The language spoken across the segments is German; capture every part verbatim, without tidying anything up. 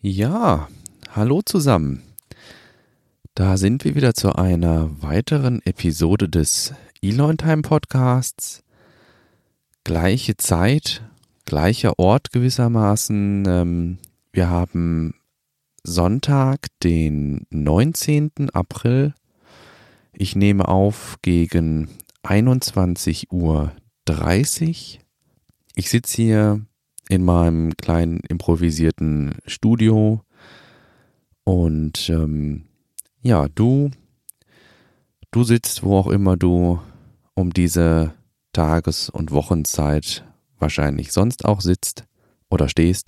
Ja, hallo zusammen. Da sind wir wieder zu einer weiteren Episode des Elon Time Podcasts. Gleiche Zeit, gleicher Ort gewissermaßen. Ähm, wir haben Sonntag, den neunzehnten April. Ich nehme auf gegen einundzwanzig Uhr dreißig. Ich sitze hier in meinem kleinen improvisierten Studio und ähm, ja, du, du sitzt, wo auch immer du um diese Tages- und Wochenzeit wahrscheinlich sonst auch sitzt oder stehst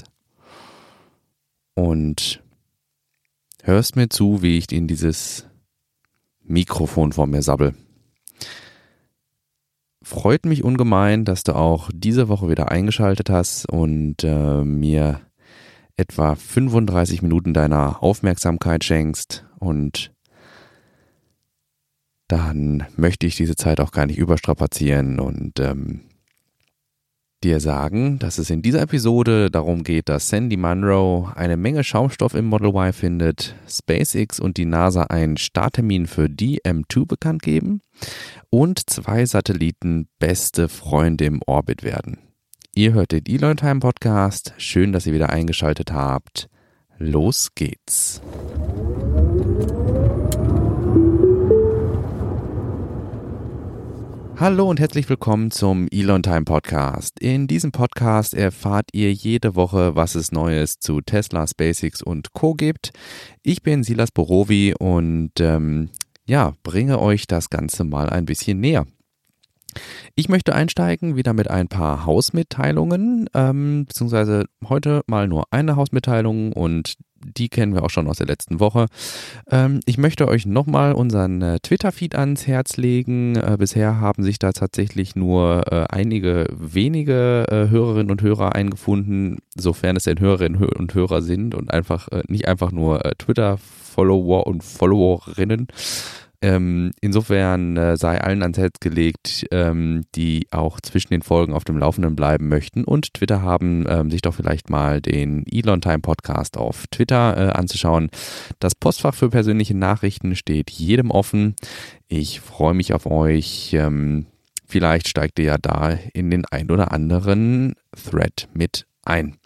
und hörst mir zu, wie ich in dieses Mikrofon vor mir sabbel. Freut mich ungemein, dass du auch diese Woche wieder eingeschaltet hast und äh, mir etwa fünfunddreißig Minuten deiner Aufmerksamkeit schenkst, und dann möchte ich diese Zeit auch gar nicht überstrapazieren und ähm, dir sagen, dass es in dieser Episode darum geht, dass Sandy Munro eine Menge Schaumstoff im Model Y findet, SpaceX und die NASA einen Starttermin für D M zwei bekannt geben und zwei Satelliten beste Freunde im Orbit werden. Ihr hört den Elon Time Podcast. Schön, dass ihr wieder eingeschaltet habt. Los geht's. Hallo und herzlich willkommen zum Elon Time Podcast. In diesem Podcast erfahrt ihr jede Woche, was es Neues zu Tesla, SpaceX und Co. gibt. Ich bin Silas Borowi und ähm, ja, bringe euch das Ganze mal ein bisschen näher. Ich möchte einsteigen wieder mit ein paar Hausmitteilungen, ähm, beziehungsweise heute mal nur eine Hausmitteilung und die kennen wir auch schon aus der letzten Woche. Ähm, ich möchte euch nochmal unseren äh, Twitter-Feed ans Herz legen. Äh, bisher haben sich da tatsächlich nur äh, einige wenige äh, Hörerinnen und Hörer eingefunden, sofern es denn Hörerinnen und Hörer sind und einfach äh, nicht einfach nur äh, Twitter-Follower und Followerinnen. Ähm, insofern äh, sei allen ans Herz gelegt, ähm, die auch zwischen den Folgen auf dem Laufenden bleiben möchten und Twitter haben, ähm, sich doch vielleicht mal den Elon Time Podcast auf Twitter äh, anzuschauen. Das Postfach für persönliche Nachrichten steht jedem offen. Ich freue mich auf euch. Ähm, vielleicht steigt ihr ja da in den ein oder anderen Thread mit ein.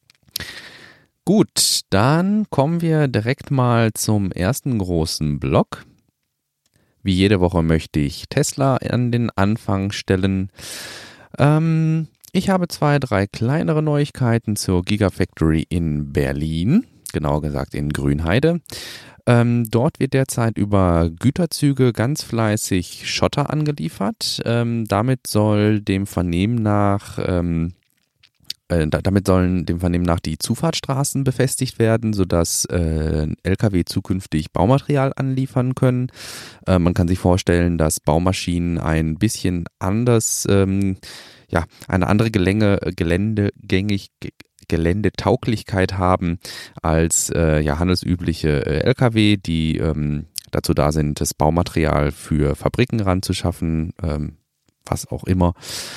Gut, dann kommen wir direkt mal zum ersten großen Block. Wie jede Woche möchte ich Tesla an den Anfang stellen. Ähm, ich habe zwei, drei kleinere Neuigkeiten zur Gigafactory in Berlin, genauer gesagt in Grünheide. Ähm, dort wird derzeit über Güterzüge ganz fleißig Schotter angeliefert. Ähm, damit soll dem Vernehmen nach... Ähm, Damit sollen dem Vernehmen nach die Zufahrtsstraßen befestigt werden, sodass äh, L K W zukünftig Baumaterial anliefern können. Äh, man kann sich vorstellen, dass Baumaschinen ein bisschen anders, ähm, ja, eine andere Gelänge, Geländegängig, Geländetauglichkeit haben als äh, ja, handelsübliche äh, L K W, die ähm, dazu da sind, das Baumaterial für Fabriken ranzuschaffen, ähm, was auch immer.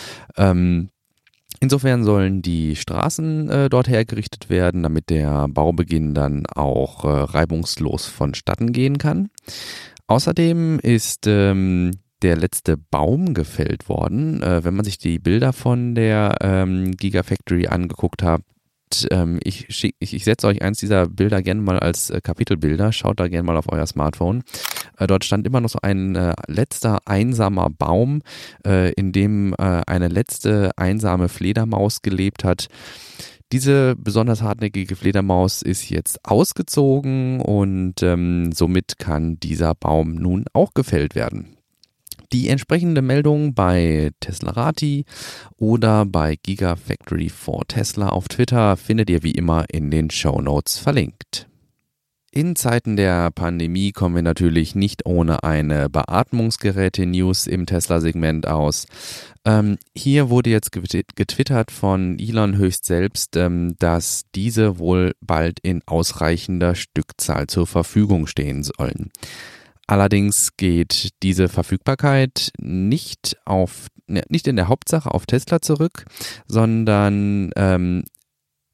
Ähm, Insofern sollen die Straßen äh, dort hergerichtet werden, damit der Baubeginn dann auch äh, reibungslos vonstatten gehen kann. Außerdem ist ähm, der letzte Baum gefällt worden. Äh, wenn man sich die Bilder von der ähm, Gigafactory angeguckt hat, ähm, ich, schick, ich, ich setze euch eins dieser Bilder gerne mal als äh, Kapitelbilder, schaut da gerne mal auf euer Smartphone. Äh, dort stand immer noch so ein äh, letzter einsamer Baum, äh, in dem äh, eine letzte einsame Fledermaus gelebt hat. Diese besonders hartnäckige Fledermaus ist jetzt ausgezogen und ähm, somit kann dieser Baum nun auch gefällt werden. Die entsprechende Meldung bei Teslarati oder bei Gigafactory for Tesla auf Twitter findet ihr wie immer in den Shownotes verlinkt. In Zeiten der Pandemie kommen wir natürlich nicht ohne eine Beatmungsgeräte-News im Tesla-Segment aus. Ähm, hier wurde jetzt getwittert von Elon höchst selbst, ähm, dass diese wohl bald in ausreichender Stückzahl zur Verfügung stehen sollen. Allerdings geht diese Verfügbarkeit nicht auf, nicht in der Hauptsache auf Tesla zurück, sondern ähm,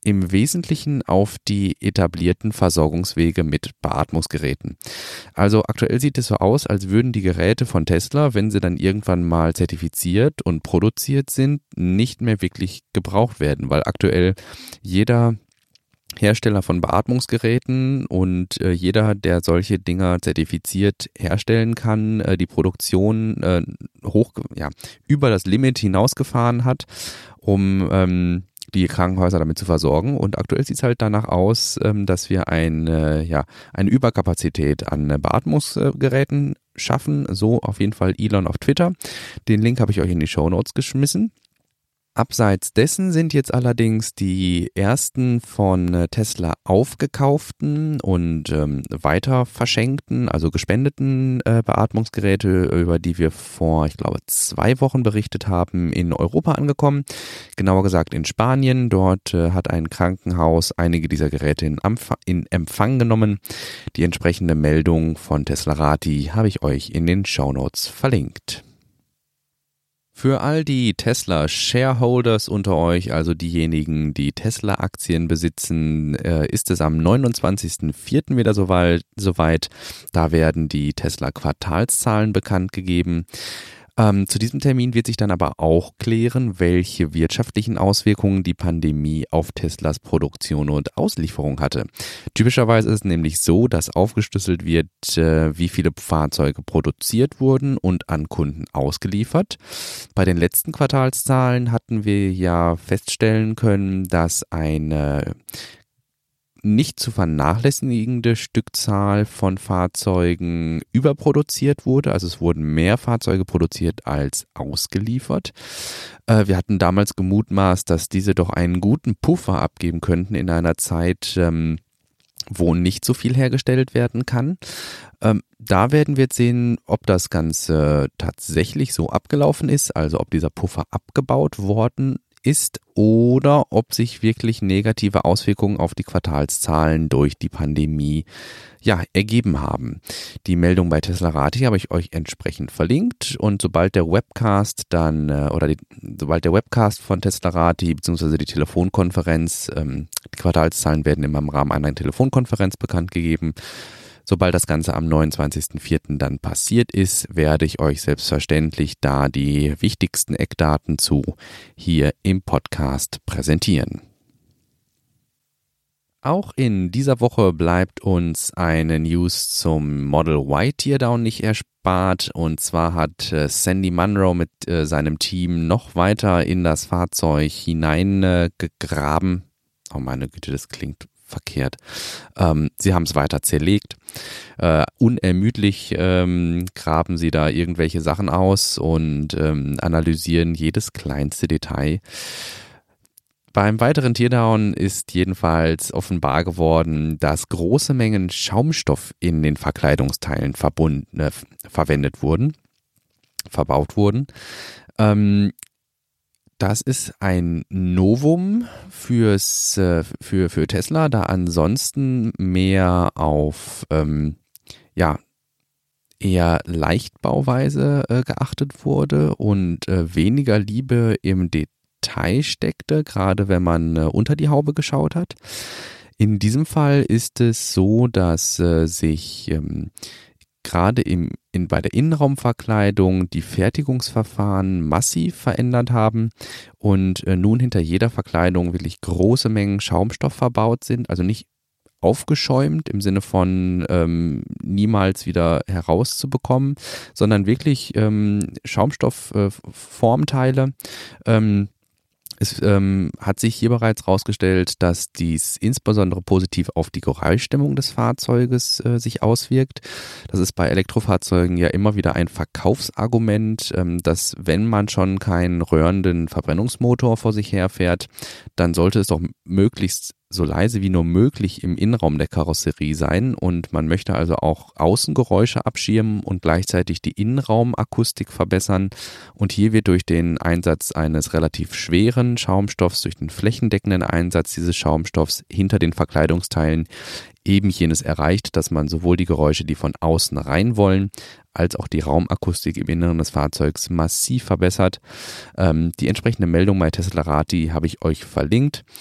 im Wesentlichen auf die etablierten Versorgungswege mit Beatmungsgeräten. Also aktuell sieht es so aus, als würden die Geräte von Tesla, wenn sie dann irgendwann mal zertifiziert und produziert sind, nicht mehr wirklich gebraucht werden, weil aktuell jeder Hersteller von Beatmungsgeräten und äh, jeder, der solche Dinger zertifiziert herstellen kann, äh, die Produktion äh, hoch, ja, über das Limit hinausgefahren hat, um ähm, die Krankenhäuser damit zu versorgen. Und aktuell sieht es halt danach aus, ähm, dass wir ein, äh, ja, eine Überkapazität an äh, Beatmungsgeräten schaffen. So auf jeden Fall Elon auf Twitter. Den Link habe ich euch in die Shownotes geschmissen. Abseits dessen sind jetzt allerdings die ersten von Tesla aufgekauften und ähm, weiter verschenkten, also gespendeten äh, Beatmungsgeräte, über die wir vor, ich glaube, zwei Wochen berichtet haben, in Europa angekommen. Genauer gesagt in Spanien. Dort äh, hat ein Krankenhaus einige dieser Geräte in, Ampf- in Empfang genommen. Die entsprechende Meldung von Teslarati habe ich euch in den Shownotes verlinkt. Für all die Tesla-Shareholders unter euch, also diejenigen, die Tesla-Aktien besitzen, ist es am neunundzwanzigsten vierten wieder soweit. Da werden die Tesla-Quartalszahlen bekannt gegeben. Ähm, zu diesem Termin wird sich dann aber auch klären, welche wirtschaftlichen Auswirkungen die Pandemie auf Teslas Produktion und Auslieferung hatte. Typischerweise ist es nämlich so, dass aufgeschlüsselt wird, äh, wie viele Fahrzeuge produziert wurden und an Kunden ausgeliefert. Bei den letzten Quartalszahlen hatten wir ja feststellen können, dass eine nicht zu vernachlässigende Stückzahl von Fahrzeugen überproduziert wurde. Also es wurden mehr Fahrzeuge produziert als ausgeliefert. Äh, wir hatten damals gemutmaßt, dass diese doch einen guten Puffer abgeben könnten in einer Zeit, ähm, wo nicht so viel hergestellt werden kann. Ähm, da werden wir jetzt sehen, ob das Ganze tatsächlich so abgelaufen ist, also ob dieser Puffer abgebaut worden ist oder ob sich wirklich negative Auswirkungen auf die Quartalszahlen durch die Pandemie ja, ergeben haben. Die Meldung bei Teslarati habe ich euch entsprechend verlinkt und sobald der Webcast dann oder die, sobald der Webcast von Teslarati bzw. die Telefonkonferenz, ähm, die Quartalszahlen werden immer im Rahmen einer Telefonkonferenz bekannt gegeben. Sobald das Ganze am neunundzwanzigsten vierten dann passiert ist, werde ich euch selbstverständlich da die wichtigsten Eckdaten zu hier im Podcast präsentieren. Auch in dieser Woche bleibt uns eine News zum Model Y Teardown nicht erspart. Und zwar hat äh, Sandy Munro mit äh, seinem Team noch weiter in das Fahrzeug hineingegraben. Äh, oh meine Güte, das klingt verkehrt. Ähm, sie haben es weiter zerlegt. Äh, unermüdlich ähm, graben sie da irgendwelche Sachen aus und ähm, analysieren jedes kleinste Detail. Beim weiteren Teardown ist jedenfalls offenbar geworden, dass große Mengen Schaumstoff in den Verkleidungsteilen verbunden, äh, verwendet wurden, verbaut wurden. Ähm, Das ist ein Novum fürs, äh, für, für Tesla, da ansonsten mehr auf ähm, ja, eher Leichtbauweise äh, geachtet wurde und äh, weniger Liebe im Detail steckte, gerade wenn man äh, unter die Haube geschaut hat. In diesem Fall ist es so, dass äh, sich ähm, gerade im, in, bei der Innenraumverkleidung die Fertigungsverfahren massiv verändert haben und äh, nun hinter jeder Verkleidung wirklich große Mengen Schaumstoff verbaut sind, also nicht aufgeschäumt im Sinne von ähm, niemals wieder herauszubekommen, sondern wirklich ähm, Schaumstoffformteile. Äh, ähm, Es ähm, hat sich hier bereits herausgestellt, dass dies insbesondere positiv auf die Geräuschdämmung des Fahrzeuges äh, sich auswirkt. Das ist bei Elektrofahrzeugen ja immer wieder ein Verkaufsargument, ähm, dass wenn man schon keinen röhrenden Verbrennungsmotor vor sich herfährt, dann sollte es doch möglichst so leise wie nur möglich im Innenraum der Karosserie sein und man möchte also auch Außengeräusche abschirmen und gleichzeitig die Innenraumakustik verbessern und hier wird durch den Einsatz eines relativ schweren Schaumstoffs, durch den flächendeckenden Einsatz dieses Schaumstoffs hinter den Verkleidungsteilen eben jenes erreicht, dass man sowohl die Geräusche, die von außen rein wollen, als auch die Raumakustik im Inneren des Fahrzeugs massiv verbessert. Ähm, die entsprechende Meldung bei Teslarati habe ich euch verlinkt.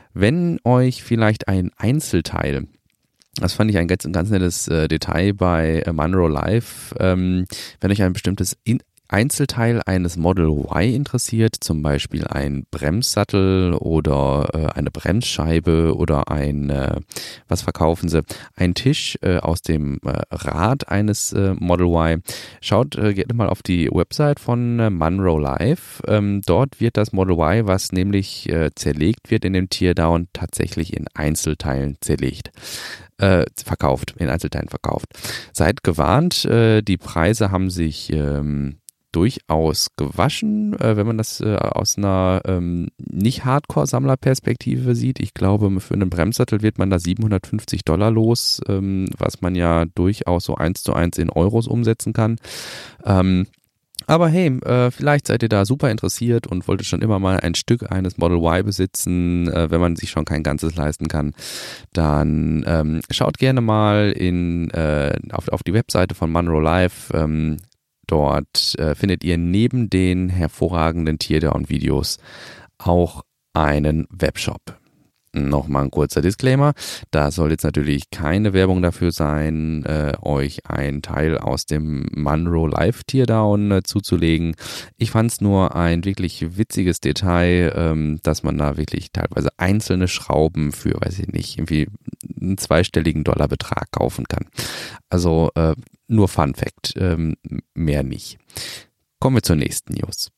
Wenn euch vielleicht ein Einzelteil, das fand ich ein ganz, ganz nettes äh, Detail bei äh, Munro Live, ähm, wenn euch ein bestimmtes in Einzelteil eines Model Y interessiert, zum Beispiel ein Bremssattel oder äh, eine Bremsscheibe oder ein, äh, was verkaufen sie, ein Tisch äh, aus dem äh, Rad eines äh, Model Y. Schaut äh, gerne mal auf die Website von äh, Munro Live. Ähm, dort wird das Model Y, was nämlich äh, zerlegt wird in dem Teardown, tatsächlich in Einzelteilen zerlegt. Äh, verkauft, in Einzelteilen verkauft. Seid gewarnt, äh, die Preise haben sich ähm, durchaus gewaschen, äh, wenn man das äh, aus einer ähm, nicht Hardcore-Sammlerperspektive sieht. Ich glaube, für einen Bremssattel wird man da siebenhundertfünfzig Dollar los, ähm, was man ja durchaus so eins zu eins in Euros umsetzen kann. Ähm, aber hey, äh, vielleicht seid ihr da super interessiert und wolltet schon immer mal ein Stück eines Model Y besitzen, äh, wenn man sich schon kein ganzes leisten kann. Dann ähm, schaut gerne mal in, äh, auf, auf die Webseite von Munro Live. Ähm, Dort äh, findet ihr neben den hervorragenden Teardown-Videos auch einen Webshop. Nochmal ein kurzer Disclaimer, da soll jetzt natürlich keine Werbung dafür sein, äh, euch ein Teil aus dem Munro Live Teardown äh, zuzulegen. Ich fand es nur ein wirklich witziges Detail, ähm, dass man da wirklich teilweise einzelne Schrauben für, weiß ich nicht, irgendwie einen zweistelligen Dollarbetrag kaufen kann. Also äh, nur Fun Fact, ähm, mehr nicht. Kommen wir zur nächsten News.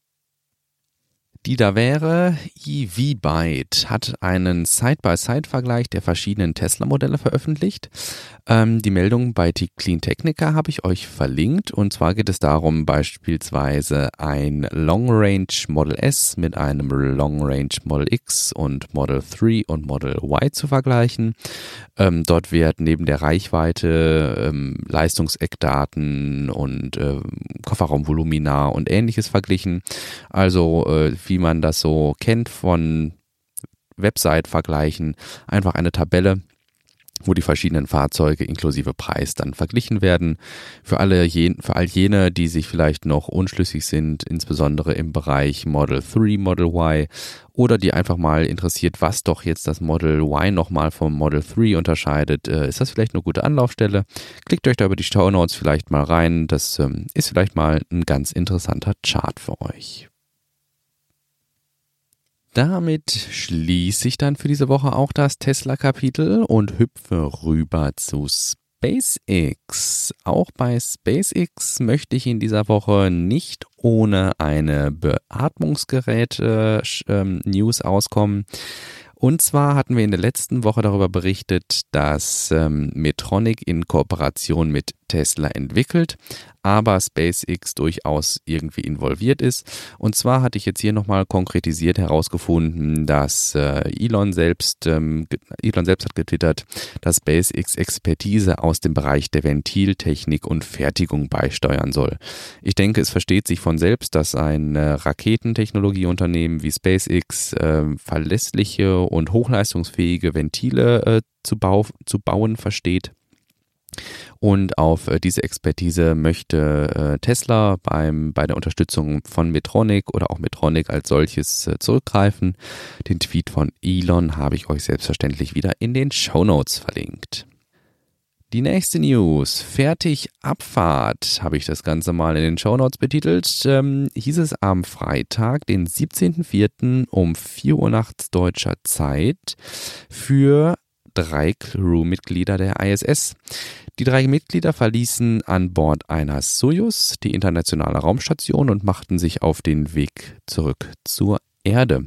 Die da wäre, E V Byte hat einen Side-by-Side-Vergleich der verschiedenen Tesla-Modelle veröffentlicht. Ähm, die Meldung bei Clean Technica habe ich euch verlinkt, und zwar geht es darum, beispielsweise ein Long Range Model S mit einem Long Range Model X und Model drei und Model Y zu vergleichen. Ähm, dort wird neben der Reichweite ähm, Leistungseckdaten und äh, Kofferraumvolumina und ähnliches verglichen. Also äh, wie man das so kennt von Website-Vergleichen, einfach eine Tabelle, wo die verschiedenen Fahrzeuge inklusive Preis dann verglichen werden. Für alle jen, für all jene, die sich vielleicht noch unschlüssig sind, insbesondere im Bereich Model drei, Model Y, oder die einfach mal interessiert, was doch jetzt das Model Y nochmal vom Model drei unterscheidet, äh, ist das vielleicht eine gute Anlaufstelle. Klickt euch da über die Shownotes vielleicht mal rein. Das ähm, ist vielleicht mal ein ganz interessanter Chart für euch. Damit schließe ich dann für diese Woche auch das Tesla-Kapitel und hüpfe rüber zu SpaceX. Auch bei SpaceX möchte ich in dieser Woche nicht ohne eine Beatmungsgerät-News auskommen. Und zwar hatten wir in der letzten Woche darüber berichtet, dass ähm, Medtronic in Kooperation mit Tesla entwickelt, aber SpaceX durchaus irgendwie involviert ist. Und zwar hatte ich jetzt hier nochmal konkretisiert herausgefunden, dass äh, Elon selbst, ähm, Elon selbst hat getwittert, dass SpaceX Expertise aus dem Bereich der Ventiltechnik und Fertigung beisteuern soll. Ich denke, es versteht sich von selbst, dass ein äh, Raketentechnologieunternehmen wie SpaceX äh, verlässliche und hochleistungsfähige Ventile äh, zu, bau- zu bauen versteht. Und auf äh, diese Expertise möchte äh, Tesla beim, bei der Unterstützung von Medtronic oder auch Medtronic als solches äh, zurückgreifen. Den Tweet von Elon habe ich euch selbstverständlich wieder in den Shownotes verlinkt. Die nächste News, fertig Abfahrt, habe ich das Ganze mal in den Shownotes betitelt, ähm, hieß es am Freitag, den siebzehnten vierten um vier Uhr nachts deutscher Zeit für drei Crewmitglieder der I S S. Die drei Mitglieder verließen an Bord einer Soyuz die internationale Raumstation und machten sich auf den Weg zurück zur Erde.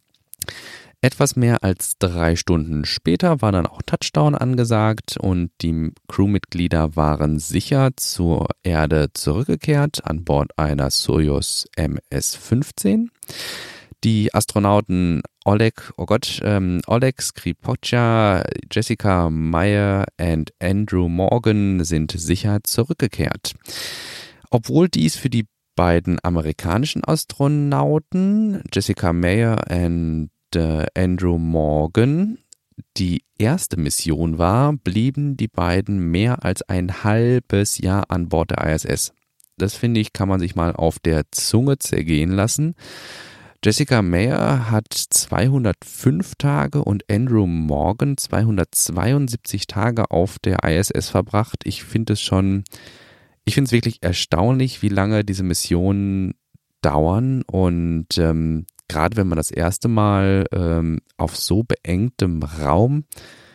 Etwas mehr als drei Stunden später war dann auch Touchdown angesagt und die Crewmitglieder waren sicher zur Erde zurückgekehrt an Bord einer Soyuz M S fünfzehn. Die Astronauten Oleg, oh Gott, ähm, Oleg Skripocha, Jessica Meyer und Andrew Morgan sind sicher zurückgekehrt. Obwohl dies für die beiden amerikanischen Astronauten, Jessica Meyer und äh, Andrew Morgan, die erste Mission war, blieben die beiden mehr als ein halbes Jahr an Bord der I S S. Das finde ich, kann man sich mal auf der Zunge zergehen lassen. Jessica Meir hat zweihundertfünf Tage und Andrew Morgan zweihundertzweiundsiebzig Tage auf der I S S verbracht. Ich finde es schon, ich finde es wirklich erstaunlich, wie lange diese Missionen dauern und ähm, gerade wenn man das erste Mal ähm, auf so beengtem Raum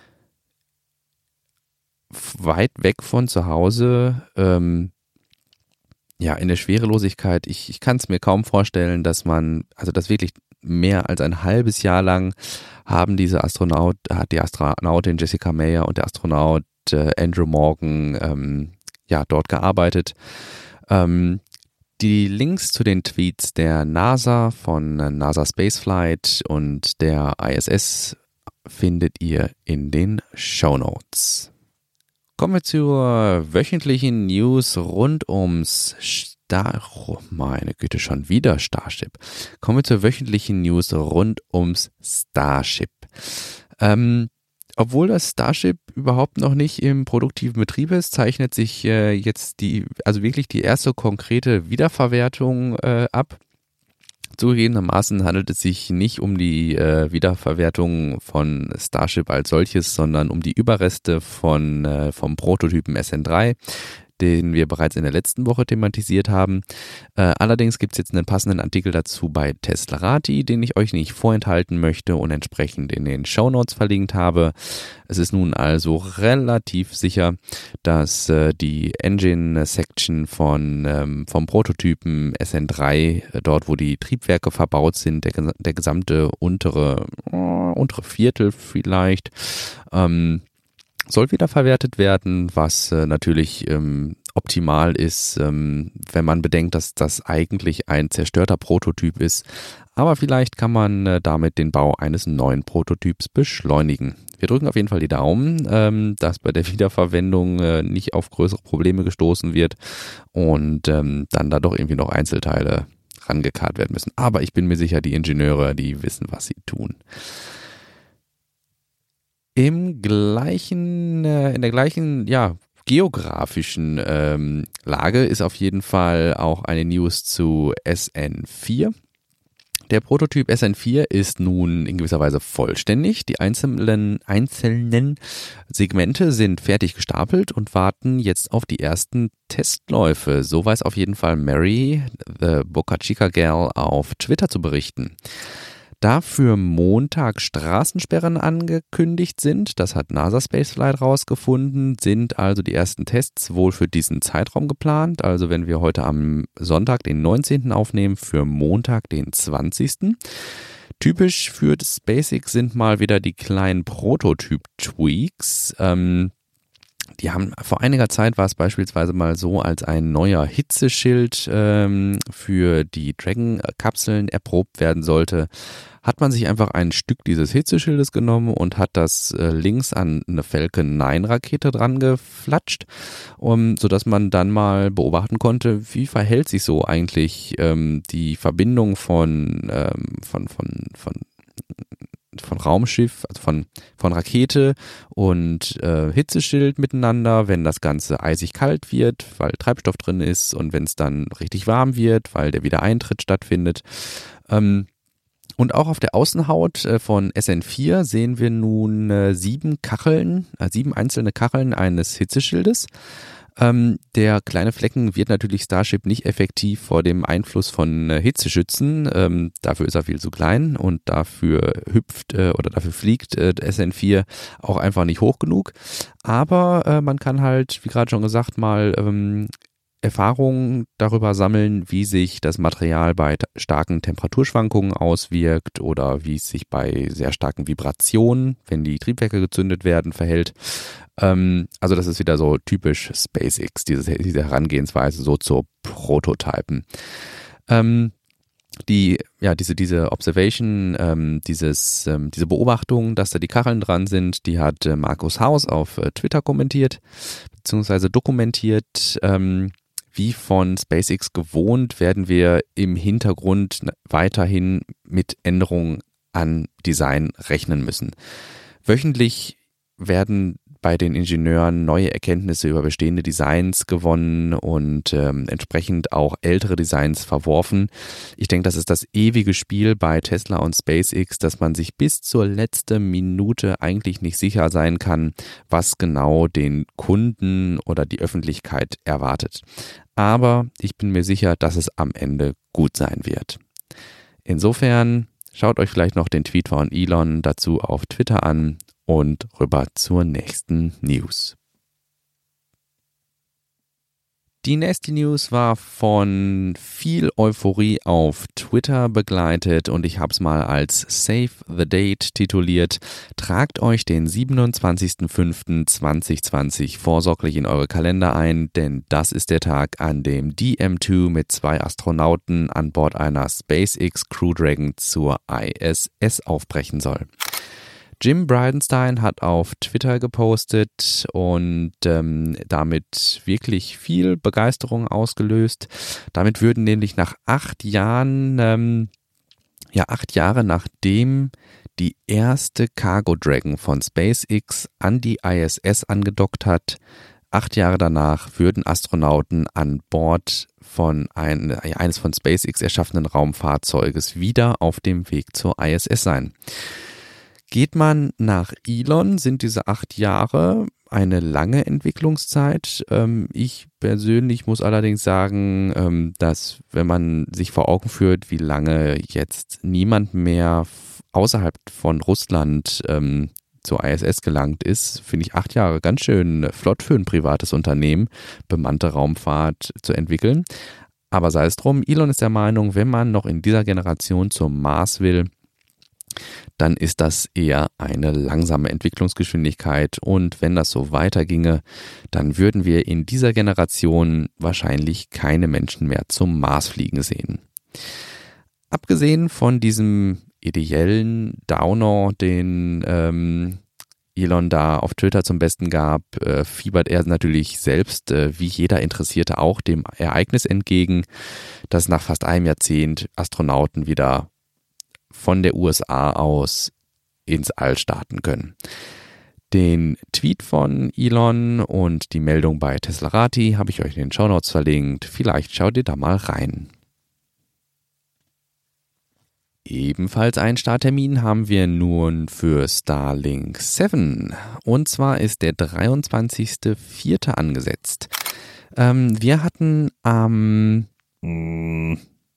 weit weg von zu Hause ähm, ja, in der Schwerelosigkeit, ich, ich kann es mir kaum vorstellen, dass man, also das wirklich mehr als ein halbes Jahr lang haben diese Astronaut, hat die Astronautin Jessica Meir und der Astronaut äh, Andrew Morgan ähm, ja, dort gearbeitet. Ähm, die Links zu den Tweets der NASA von äh, NASA Spaceflight und der I S S findet ihr in den Shownotes. Kommen wir zur wöchentlichen News rund ums Star... Oh, meine Güte, schon wieder Starship. Kommen wir zur wöchentlichen News rund ums Starship. Ähm, obwohl das Starship überhaupt noch nicht im produktiven Betrieb ist, zeichnet sich äh, jetzt die, also wirklich die erste konkrete Wiederverwertung äh, ab. Zugegebenermaßen handelt es sich nicht um die äh, Wiederverwertung von Starship als solches, sondern um die Überreste von, äh, vom Prototypen S N drei, den wir bereits in der letzten Woche thematisiert haben. Äh, allerdings gibt es jetzt einen passenden Artikel dazu bei Teslarati, den ich euch nicht vorenthalten möchte und entsprechend in den Shownotes verlinkt habe. Es ist nun also relativ sicher, dass äh, die Engine-Section von, ähm, vom Prototypen S N drei, äh, dort wo die Triebwerke verbaut sind, der, der gesamte untere, äh, untere Viertel vielleicht, ähm, soll wiederverwertet werden, was äh, natürlich ähm, optimal ist, ähm, wenn man bedenkt, dass das eigentlich ein zerstörter Prototyp ist. Aber vielleicht kann man äh, damit den Bau eines neuen Prototyps beschleunigen. Wir drücken auf jeden Fall die Daumen, ähm, dass bei der Wiederverwendung äh, nicht auf größere Probleme gestoßen wird und ähm, dann da doch irgendwie noch Einzelteile rangekarrt werden müssen. Aber ich bin mir sicher, die Ingenieure, die wissen, was sie tun. Im gleichen, äh, in der gleichen, ja, geografischen ähm, Lage ist auf jeden Fall auch eine News zu S N vier. Der Prototyp S N vier ist nun in gewisser Weise vollständig. Die einzelnen, einzelnen Segmente sind fertig gestapelt und warten jetzt auf die ersten Testläufe. So weiß auf jeden Fall Mary, the Boca Chica Gal, auf Twitter zu berichten. Da für Montag Straßensperren angekündigt sind, das hat NASA Spaceflight rausgefunden, sind also die ersten Tests wohl für diesen Zeitraum geplant. Also wenn wir heute am Sonntag, den neunzehnten aufnehmen, für Montag, den zwanzigsten Typisch für das SpaceX sind mal wieder die kleinen Prototyp-Tweaks. Ähm, Die haben vor einiger Zeit war es beispielsweise mal so, als ein neuer Hitzeschild ähm, für die Dragon-Kapseln erprobt werden sollte, hat man sich einfach ein Stück dieses Hitzeschildes genommen und hat das äh, links an eine Falcon neun Rakete dran geflatscht, um, sodass man dann mal beobachten konnte, wie verhält sich so eigentlich ähm, die Verbindung von, ähm, von, von, von von Raumschiff, also von, von Rakete und äh, Hitzeschild miteinander, wenn das Ganze eisig kalt wird, weil Treibstoff drin ist und wenn es dann richtig warm wird, weil der Wiedereintritt stattfindet. Ähm, und auch auf der Außenhaut äh, von S N vier sehen wir nun äh, sieben Kacheln, äh, sieben einzelne Kacheln eines Hitzeschildes. Ähm, der kleine Flecken wird natürlich Starship nicht effektiv vor dem Einfluss von äh, Hitze schützen. Ähm, dafür ist er viel zu klein und dafür hüpft äh, oder dafür fliegt äh, S N vier auch einfach nicht hoch genug. Aber äh, man kann halt, wie gerade schon gesagt, mal ähm, Erfahrungen darüber sammeln, wie sich das Material bei starken Temperaturschwankungen auswirkt oder wie es sich bei sehr starken Vibrationen, wenn die Triebwerke gezündet werden, verhält. Ähm, also das ist wieder so typisch SpaceX, diese, diese Herangehensweise so zu Prototypen. Ähm, die, ja, diese, diese Observation, ähm, dieses, ähm, diese Beobachtung, dass da die Kacheln dran sind, die hat äh, Markus Haus auf äh, Twitter kommentiert, beziehungsweise dokumentiert. Ähm, Wie von SpaceX gewohnt, werden wir im Hintergrund weiterhin mit Änderungen an Design rechnen müssen. Wöchentlich werden bei den Ingenieuren neue Erkenntnisse über bestehende Designs gewonnen und ähm, entsprechend auch ältere Designs verworfen. Ich denke, das ist das ewige Spiel bei Tesla und SpaceX, dass man sich bis zur letzten Minute eigentlich nicht sicher sein kann, was genau den Kunden oder die Öffentlichkeit erwartet. Aber ich bin mir sicher, dass es am Ende gut sein wird. Insofern schaut euch vielleicht noch den Tweet von Elon dazu auf Twitter an und rüber zur nächsten News. Die nächste News war von viel Euphorie auf Twitter begleitet und ich habe es mal als Save the Date tituliert. Tragt euch den siebenundzwanzigsten fünften zweitausendzwanzig vorsorglich in eure Kalender ein, denn das ist der Tag, an dem D M zwei mit zwei Astronauten an Bord einer SpaceX Crew Dragon zur I S S aufbrechen soll. Jim Bridenstine hat auf Twitter gepostet und ähm, damit wirklich viel Begeisterung ausgelöst. Damit würden nämlich nach acht Jahren, ähm, ja acht Jahre nachdem die erste Cargo Dragon von SpaceX an die I S S angedockt hat, acht Jahre danach würden Astronauten an Bord von ein, eines von SpaceX erschaffenen Raumfahrzeuges wieder auf dem Weg zur I S S sein. Geht man nach Elon, sind diese acht Jahre eine lange Entwicklungszeit. Ich persönlich muss allerdings sagen, dass wenn man sich vor Augen führt, wie lange jetzt niemand mehr außerhalb von Russland zur I S S gelangt ist, finde ich acht Jahre ganz schön flott für ein privates Unternehmen, bemannte Raumfahrt zu entwickeln. Aber sei es drum, Elon ist der Meinung, wenn man noch in dieser Generation zum Mars will, dann ist das eher eine langsame Entwicklungsgeschwindigkeit und wenn das so weiterginge, dann würden wir in dieser Generation wahrscheinlich keine Menschen mehr zum Mars fliegen sehen. Abgesehen von diesem ideellen Downer, den ähm, Elon da auf Twitter zum Besten gab, äh, fiebert er natürlich selbst, äh, wie jeder Interessierte auch, dem Ereignis entgegen, dass nach fast einem Jahrzehnt Astronauten wieder von der U S A aus ins All starten können. Den Tweet von Elon und die Meldung bei Teslarati habe ich euch in den Shownotes verlinkt. Vielleicht schaut ihr da mal rein. Ebenfalls einen Starttermin haben wir nun für Starlink sieben. Und zwar ist der dreiundzwanzigster vierte angesetzt. Ähm, wir hatten am... Ähm,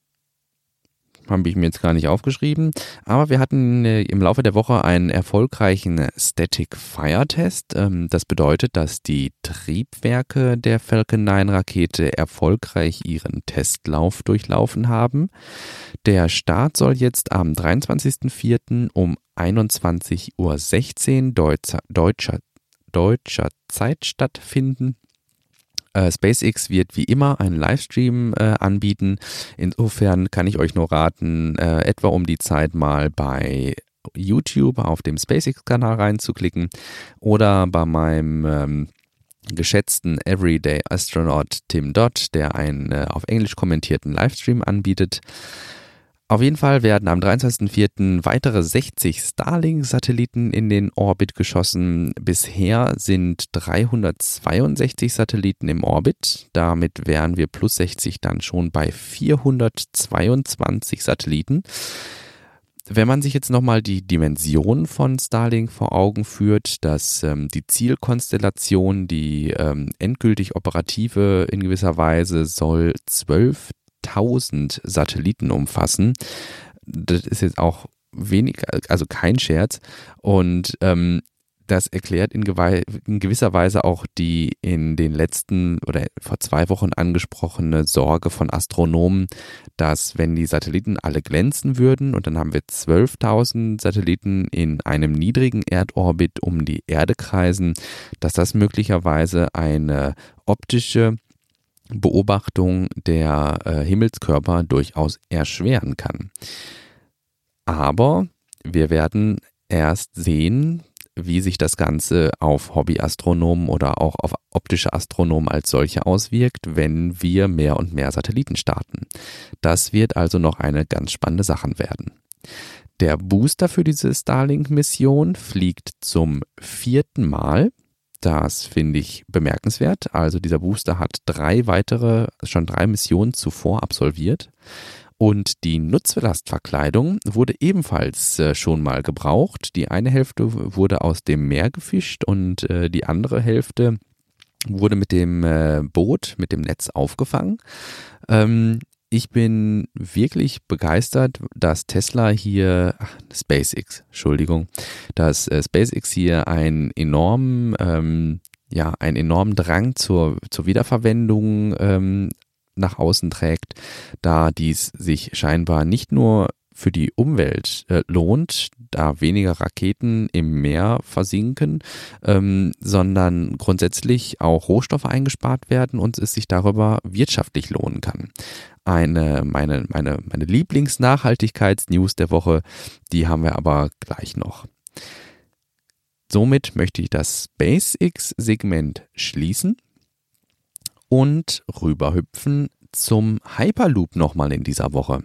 habe ich mir jetzt gar nicht aufgeschrieben, aber wir hatten äh, im Laufe der Woche einen erfolgreichen Static Fire Test. Ähm, das bedeutet, dass die Triebwerke der Falcon neun Rakete erfolgreich ihren Testlauf durchlaufen haben. Der Start soll jetzt am dreiundzwanzigster vierter um einundzwanzig Uhr sechzehn deutscher, deutscher, deutscher Zeit stattfinden. Uh, SpaceX wird wie immer einen Livestream äh, anbieten. Insofern kann ich euch nur raten, äh, etwa um die Zeit mal bei YouTube auf dem SpaceX-Kanal reinzuklicken oder bei meinem ähm, geschätzten Everyday Astronaut Tim Dodd, der einen äh, auf Englisch kommentierten Livestream anbietet. Auf jeden Fall werden am dreiundzwanzigster vierter weitere sechzig Starlink-Satelliten in den Orbit geschossen. Bisher sind dreihundertzweiundsechzig Satelliten im Orbit. Damit wären wir plus sechzig dann schon bei vierhundertzweiundzwanzig Satelliten. Wenn man sich jetzt nochmal die Dimension von Starlink vor Augen führt, dass ähm, die Zielkonstellation, die ähm, endgültig operative in gewisser Weise soll zwölftausend Satelliten umfassen. Das ist jetzt auch wenig, also kein Scherz. Und ähm, das erklärt in, gewe- in gewisser Weise auch die in den letzten oder vor zwei Wochen angesprochene Sorge von Astronomen, dass wenn die Satelliten alle glänzen würden und dann haben wir zwölftausend Satelliten in einem niedrigen Erdorbit um die Erde kreisen, dass das möglicherweise eine optische Beobachtung der äh, Himmelskörper durchaus erschweren kann. Aber wir werden erst sehen, wie sich das Ganze auf Hobbyastronomen oder auch auf optische Astronomen als solche auswirkt, wenn wir mehr und mehr Satelliten starten. Das wird also noch eine ganz spannende Sache werden. Der Booster für diese Starlink-Mission fliegt zum vierten Mal. Das finde ich bemerkenswert. Also dieser Booster hat drei weitere, schon drei Missionen zuvor absolviert. Und die Nutzlastverkleidung wurde ebenfalls äh, schon mal gebraucht. Die eine Hälfte wurde aus dem Meer gefischt und äh, die andere Hälfte wurde mit dem äh, Boot, mit dem Netz aufgefangen. Ähm, ich bin wirklich begeistert, dass Tesla hier, ach, SpaceX, Entschuldigung, dass äh, SpaceX hier einen enormen, ähm, ja, einen enormen Drang zur, zur Wiederverwendung ähm, nach außen trägt, da dies sich scheinbar nicht nur für die Umwelt äh, lohnt, da weniger Raketen im Meer versinken, ähm, sondern grundsätzlich auch Rohstoffe eingespart werden und es sich darüber wirtschaftlich lohnen kann. Eine, meine, meine, meine Lieblings-Nachhaltigkeits-News der Woche, die haben wir aber gleich noch. Somit möchte ich das SpaceX-Segment schließen und rüberhüpfen zum Hyperloop nochmal in dieser Woche.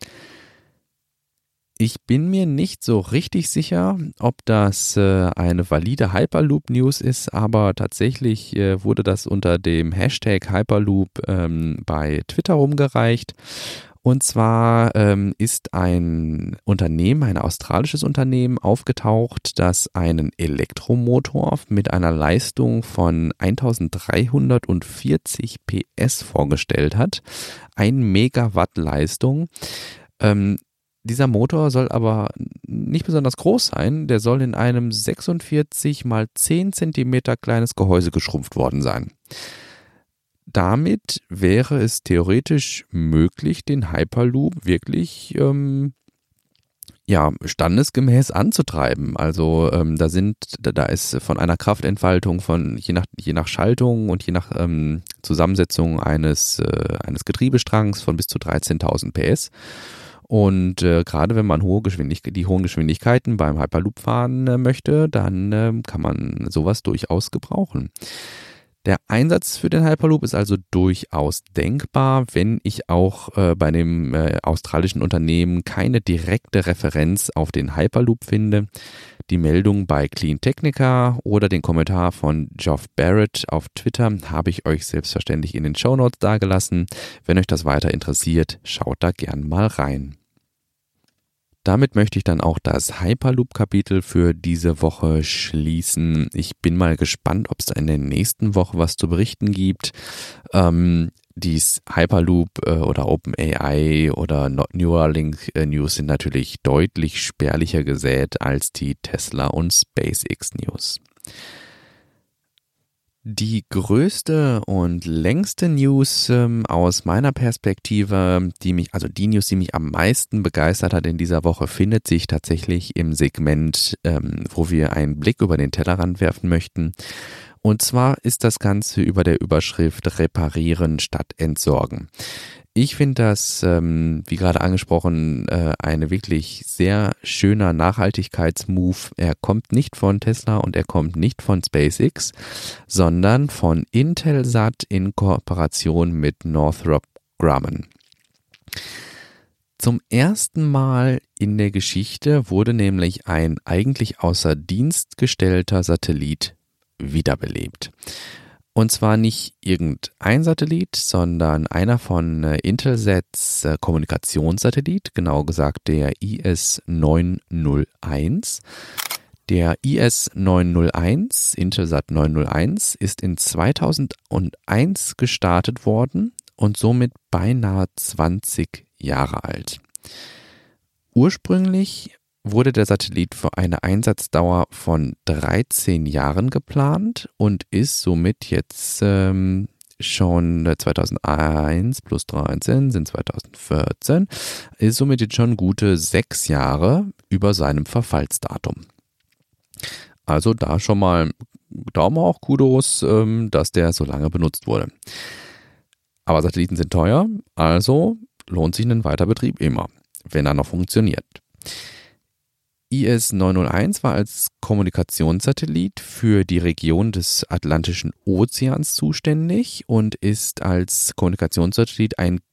Ich bin mir nicht so richtig sicher, ob das äh, eine valide Hyperloop-News ist, aber tatsächlich äh, wurde das unter dem Hashtag Hyperloop ähm, bei Twitter rumgereicht. Und zwar ähm, ist ein Unternehmen, ein australisches Unternehmen aufgetaucht, das einen Elektromotor mit einer Leistung von eintausenddreihundertvierzig P S vorgestellt hat. Ein Megawatt Leistung. Ähm, Dieser Motor soll aber nicht besonders groß sein, der soll in einem sechsundvierzig mal zehn Zentimeter kleines Gehäuse geschrumpft worden sein. Damit wäre es theoretisch möglich, den Hyperloop wirklich ähm, ja, standesgemäß anzutreiben. Also ähm, da sind, da ist von einer Kraftentfaltung von je nach je nach Schaltung und je nach ähm, Zusammensetzung eines äh, eines Getriebestrangs von bis zu dreizehntausend P S. Und äh, gerade wenn man hohe Geschwindigkeit, die hohen Geschwindigkeiten beim Hyperloop fahren äh, möchte, dann äh, kann man sowas durchaus gebrauchen. Der Einsatz für den Hyperloop ist also durchaus denkbar, wenn ich auch äh, bei dem äh, australischen Unternehmen keine direkte Referenz auf den Hyperloop finde. Die Meldung bei Clean Technica oder den Kommentar von Geoff Barrett auf Twitter habe ich euch selbstverständlich in den Shownotes dargelassen. Wenn euch das weiter interessiert, schaut da gern mal rein. Damit möchte ich dann auch das Hyperloop-Kapitel für diese Woche schließen. Ich bin mal gespannt, ob es da in der nächsten Woche was zu berichten gibt. Ähm, dies Hyperloop äh, oder OpenAI oder Neuralink äh, News sind natürlich deutlich spärlicher gesät als die Tesla und SpaceX News. Die größte und längste News ähm, aus meiner Perspektive, die mich, also die News, die mich am meisten begeistert hat in dieser Woche, findet sich tatsächlich im Segment, ähm, wo wir einen Blick über den Tellerrand werfen möchten. Und zwar ist das Ganze über der Überschrift Reparieren statt Entsorgen. Ich finde das, ähm, wie gerade angesprochen, äh, eine wirklich sehr schöner Nachhaltigkeitsmove. Er kommt nicht von Tesla und er kommt nicht von SpaceX, sondern von Intelsat in Kooperation mit Northrop Grumman. Zum ersten Mal in der Geschichte wurde nämlich ein eigentlich außer Dienst gestellter Satellit wiederbelebt. Und zwar nicht irgendein Satellit, sondern einer von äh, Intelsats äh, Kommunikationssatellit, genau gesagt der I S neun null eins. Der I S neun null eins, Intelsat neun null eins, ist in zweitausendeins gestartet worden und somit beinahe zwanzig Jahre alt. Ursprünglich wurde der Satellit für eine Einsatzdauer von dreizehn Jahren geplant und ist somit jetzt ähm, schon zweitausendeins plus dreizehn sind zweitausendvierzehn, ist somit jetzt schon gute sechs Jahre über seinem Verfallsdatum. Also da schon mal Daumen hoch, Kudos, ähm, dass der so lange benutzt wurde. Aber Satelliten sind teuer, also lohnt sich ein Weiterbetrieb immer, wenn er noch funktioniert. I S neun null eins war als Kommunikationssatellit für die Region des Atlantischen Ozeans zuständig und ist als Kommunikationssatellit ein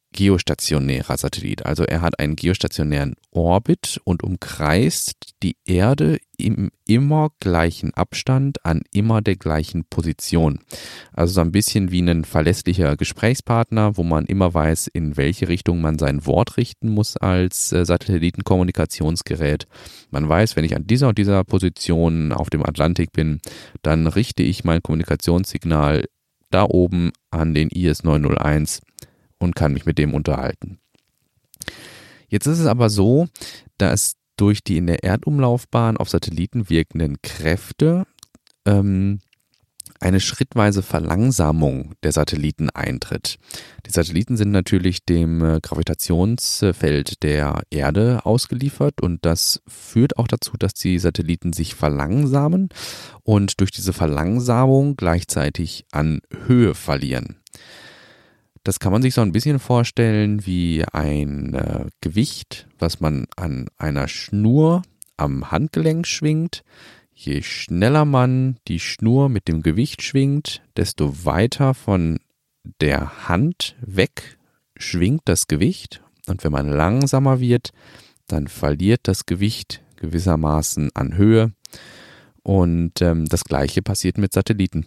geostationärer Satellit. Also er hat einen geostationären Orbit und umkreist die Erde im immer gleichen Abstand an immer der gleichen Position. Also so ein bisschen wie ein verlässlicher Gesprächspartner, wo man immer weiß, in welche Richtung man sein Wort richten muss als äh, Satellitenkommunikationsgerät. Man weiß, wenn ich an dieser und dieser Position auf dem Atlantik bin, dann richte ich mein Kommunikationssignal da oben an den I S neun null eins und kann mich mit dem unterhalten. Jetzt ist es aber so, dass durch die in der Erdumlaufbahn auf Satelliten wirkenden Kräfte ähm, eine schrittweise Verlangsamung der Satelliten eintritt. Die Satelliten sind natürlich dem äh, Gravitationsfeld der Erde ausgeliefert und das führt auch dazu, dass die Satelliten sich verlangsamen und durch diese Verlangsamung gleichzeitig an Höhe verlieren. Das kann man sich so ein bisschen vorstellen wie ein äh, Gewicht, was man an einer Schnur am Handgelenk schwingt. Je schneller man die Schnur mit dem Gewicht schwingt, desto weiter von der Hand weg schwingt das Gewicht. Und wenn man langsamer wird, dann verliert das Gewicht gewissermaßen an Höhe. Und ähm, das Gleiche passiert mit Satelliten.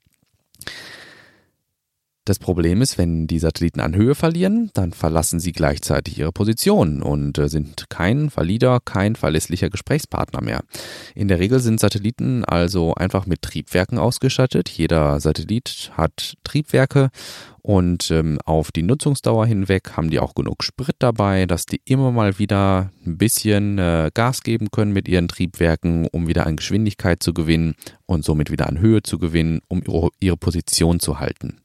Das Problem ist, wenn die Satelliten an Höhe verlieren, dann verlassen sie gleichzeitig ihre Position und sind kein valider, kein verlässlicher Gesprächspartner mehr. In der Regel sind Satelliten also einfach mit Triebwerken ausgestattet. Jeder Satellit hat Triebwerke und ähm, auf die Nutzungsdauer hinweg haben die auch genug Sprit dabei, dass die immer mal wieder ein bisschen äh, Gas geben können mit ihren Triebwerken, um wieder an Geschwindigkeit zu gewinnen und somit wieder an Höhe zu gewinnen, um ihre, ihre Position zu halten.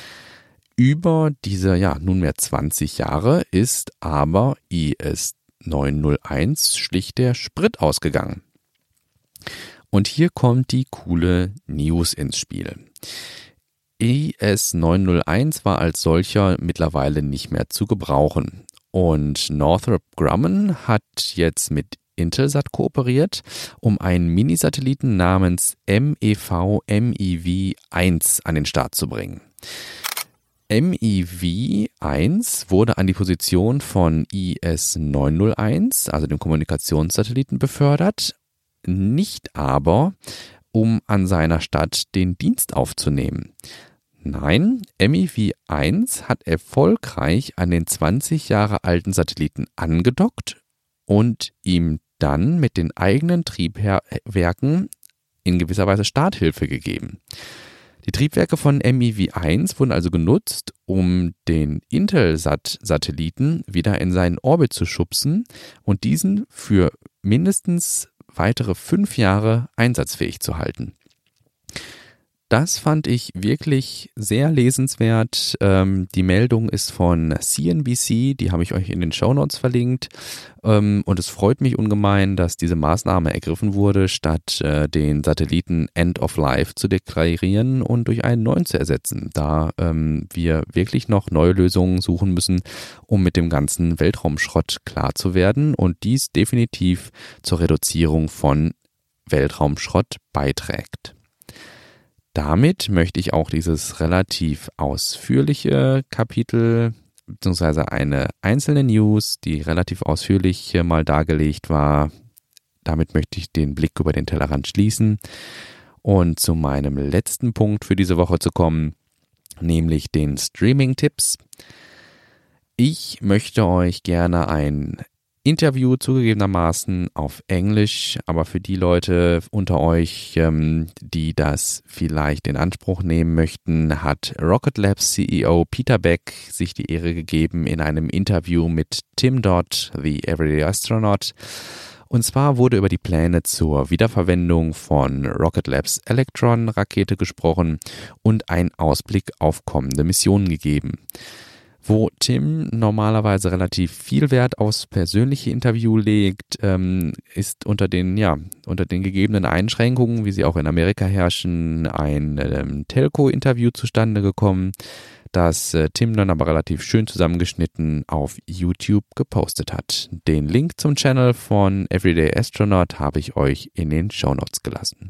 Über diese ja nunmehr zwanzig Jahre ist aber I S neun null eins schlicht der Sprit ausgegangen. Und hier kommt die coole News ins Spiel. I S neun null eins war als solcher mittlerweile nicht mehr zu gebrauchen. Und Northrop Grumman hat jetzt mit Intelsat kooperiert, um einen Minisatelliten namens M E V M I V eins an den Start zu bringen. M I V eins wurde an die Position von I S neun null eins, also dem Kommunikationssatelliten, befördert, nicht aber, um an seiner Stadt den Dienst aufzunehmen. Nein, M I V eins hat erfolgreich an den zwanzig Jahre alten Satelliten angedockt und ihm dann mit den eigenen Triebwerken in gewisser Weise Starthilfe gegeben. Die Triebwerke von M I V eins wurden also genutzt, um den Intelsat-Satelliten wieder in seinen Orbit zu schubsen und diesen für mindestens weitere fünf Jahre einsatzfähig zu halten. Das fand ich wirklich sehr lesenswert. Ähm, die Meldung ist von C N B C, die habe ich euch in den Shownotes verlinkt. Ähm, und es freut mich ungemein, dass diese Maßnahme ergriffen wurde, statt äh, den Satelliten End of Life zu deklarieren und durch einen neuen zu ersetzen, da ähm, wir wirklich noch neue Lösungen suchen müssen, um mit dem ganzen Weltraumschrott klar zu werden und dies definitiv zur Reduzierung von Weltraumschrott beiträgt. Damit möchte ich auch dieses relativ ausführliche Kapitel beziehungsweise eine einzelne News, die relativ ausführlich mal dargelegt war, damit möchte ich den Blick über den Tellerrand schließen und zu meinem letzten Punkt für diese Woche zu kommen, nämlich den Streaming-Tipps. Ich möchte euch gerne ein Interview zugegebenermaßen auf Englisch, aber für die Leute unter euch, ähm, die das vielleicht in Anspruch nehmen möchten, hat Rocket Labs C E O Peter Beck sich die Ehre gegeben in einem Interview mit Tim Dodd, The Everyday Astronaut. Und zwar wurde über die Pläne zur Wiederverwendung von Rocket Labs Electron-Rakete gesprochen und ein Ausblick auf kommende Missionen gegeben. Wo Tim normalerweise relativ viel Wert aufs persönliche Interview legt, ähm, ist unter den, ja, unter den gegebenen Einschränkungen, wie sie auch in Amerika herrschen, ein ähm, Telco-Interview zustande gekommen, das äh, Tim dann aber relativ schön zusammengeschnitten auf YouTube gepostet hat. Den Link zum Channel von Everyday Astronaut habe ich euch in den Shownotes gelassen.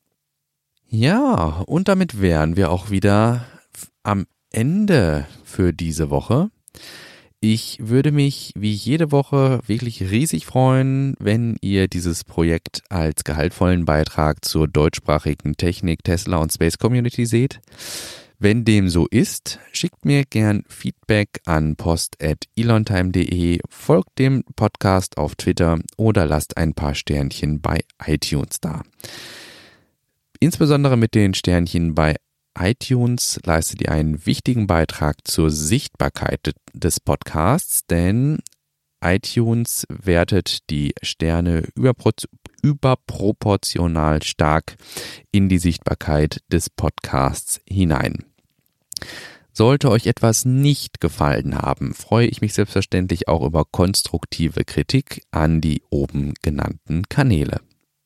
Ja, und damit wären wir auch wieder am Ende für diese Woche. Ich würde mich wie jede Woche wirklich riesig freuen, wenn ihr dieses Projekt als gehaltvollen Beitrag zur deutschsprachigen Technik, Tesla und Space Community seht. Wenn dem so ist, schickt mir gern Feedback an post at elontime punkt de, folgt dem Podcast auf Twitter oder lasst ein paar Sternchen bei iTunes da. Insbesondere mit den Sternchen bei iTunes leistet ihr einen wichtigen Beitrag zur Sichtbarkeit des Podcasts, denn iTunes wertet die Sterne überpro- überproportional stark in die Sichtbarkeit des Podcasts hinein. Sollte euch etwas nicht gefallen haben, freue ich mich selbstverständlich auch über konstruktive Kritik an die oben genannten Kanäle.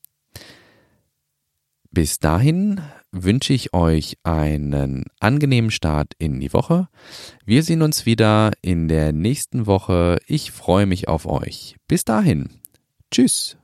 Bis dahin wünsche ich euch einen angenehmen Start in die Woche. Wir sehen uns wieder in der nächsten Woche. Ich freue mich auf euch. Bis dahin. Tschüss.